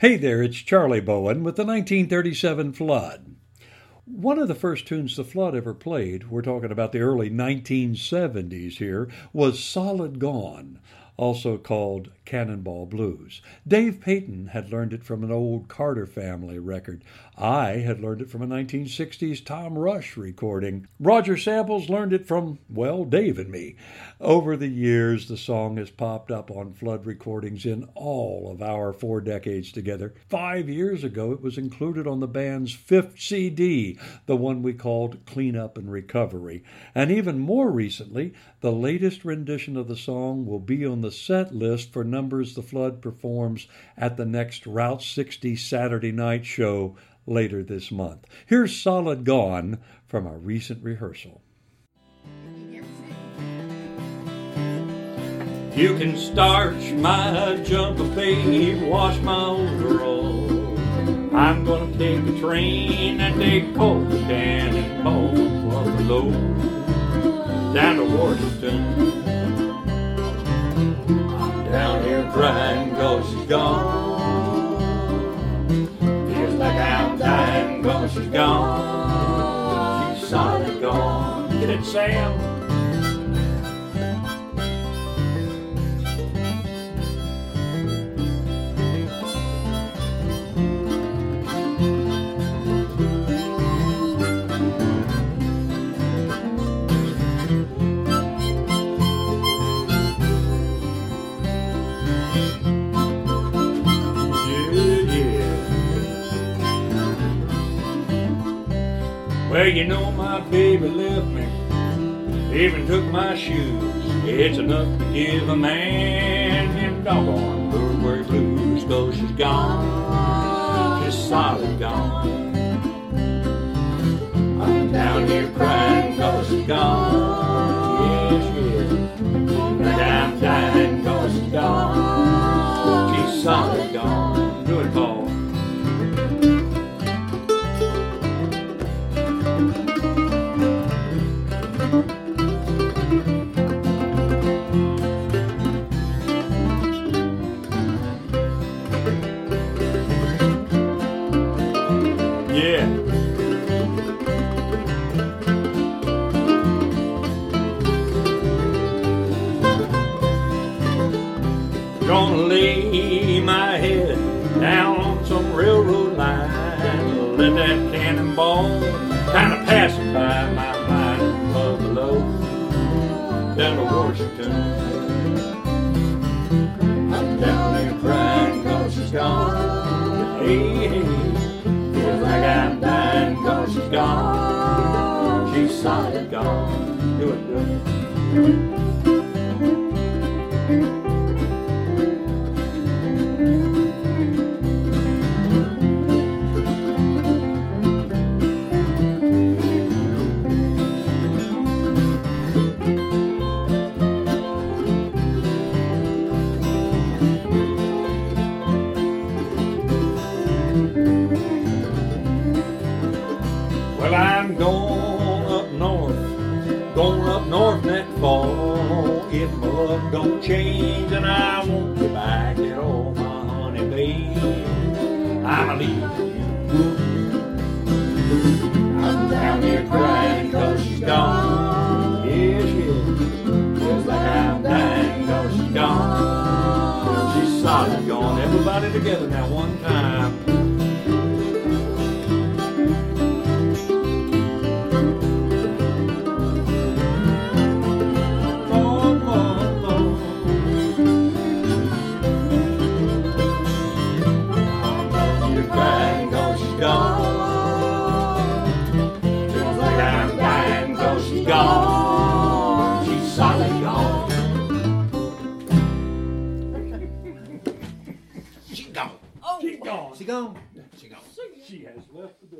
Hey there, it's Charlie Bowen with the 1937 Flood. One of the first tunes the Flood ever played, we're talking about the early 1970s here, was Solid Gone, also called Cannonball Blues. Dave Payton had learned it from an old Carter Family record. I had learned it from a 1960s Tom Rush recording. Roger Samples learned it from, well, Dave and me. Over the years, the song has popped up on Flood recordings in all of our 4 decades together. 5 years ago, it was included on the band's 5th CD, the one we called Clean Up and Recovery. And even more recently, the latest rendition of the song will be on the set list for numbers the Flood performs at the next Route 60 Saturday night show later this month. Here's Solid Gone from a recent rehearsal. You can starch my jumper, babe, wash my overalls. I'm gonna take a train and take Colbert and Buffalo down to Washington. Down here crying 'cause she's gone. Feels like I'm dying 'cause she's gone. She's solid gone. Get it, Sam? Well, you know my baby left me, even took my shoes. It's enough to give a man them doggone Burberry blues. 'Cause she's gone, she's solid gone. I'm down here crying 'cause she's gone. Yes, yes. And I'm dying 'cause she's gone. She's solid gone. Do it, Paul. Gonna lay my head down on some railroad line, let that cannonball kind of pass by my mind. Buffalo down to Washington. I'm down there crying 'cause she's gone. Hey, hey, feels like I'm dying 'cause she's gone. She's solid gone. Do it, do it. Well, I'm going up north next fall. If my luck don't change, and I won't be back at all, my honey babe, I'm leaving you. I'm down here crying 'cause she's gone. Yes, yes. Feels like I'm dying 'cause she's gone. She's solid gone. Everybody together now, one time. Gone. She's solid gone. She's gone. Oh. She's gone. She gone. She has left the